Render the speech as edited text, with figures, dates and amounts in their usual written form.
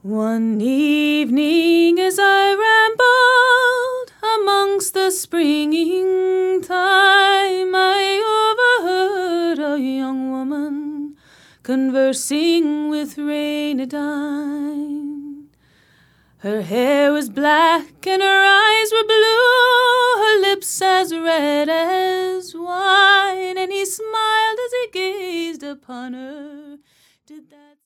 One evening as I rambled amongst the springing thyme, I overheard a young woman conversing with Reynardine. Her hair was black and her eyes were blue, her lips as red as wine, and he smiled as he gazed upon her. Did that